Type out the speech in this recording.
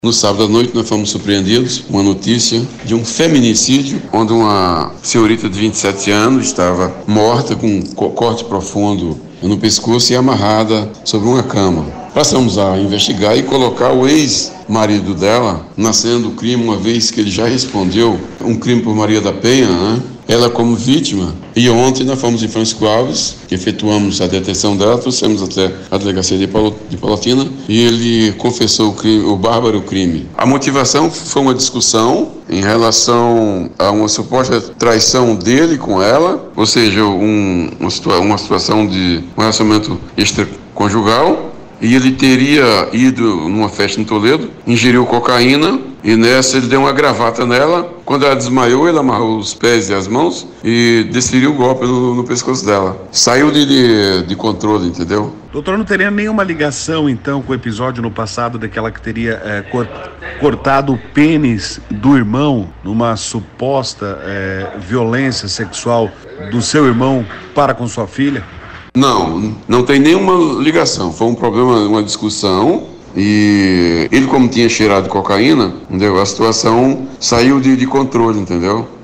No sábado à noite nós fomos surpreendidos com uma notícia de um feminicídio, onde uma senhorita de 27 anos estava morta com um corte profundo no pescoço e amarrada sobre uma cama. Passamos a investigar e colocar o ex-marido dela na cena do crime, uma vez que ele já respondeu um crime por Maria da Penha, né? Ela como vítima. E ontem nós fomos em Francisco Alves, que efetuamos a detenção dela, trouxemos até a delegacia de Palotina e ele confessou o crime, o bárbaro crime. A motivação foi uma discussão em relação a uma suposta traição dele com ela, ou seja, uma situação de um relacionamento extraconjugal. E ele teria ido numa festa em Toledo, ingeriu cocaína e nessa ele deu uma gravata nela. Quando ela desmaiou, ele amarrou os pés e as mãos e desferiu o golpe no pescoço dela. Saiu de controle, entendeu? Doutor, não teria nenhuma ligação então com o episódio no passado daquela que teria cortado o pênis do irmão numa suposta violência sexual do seu irmão para com sua filha? Não tem nenhuma ligação. Foi um problema, uma discussão, e ele, como tinha cheirado cocaína, entendeu? A situação saiu de controle, entendeu?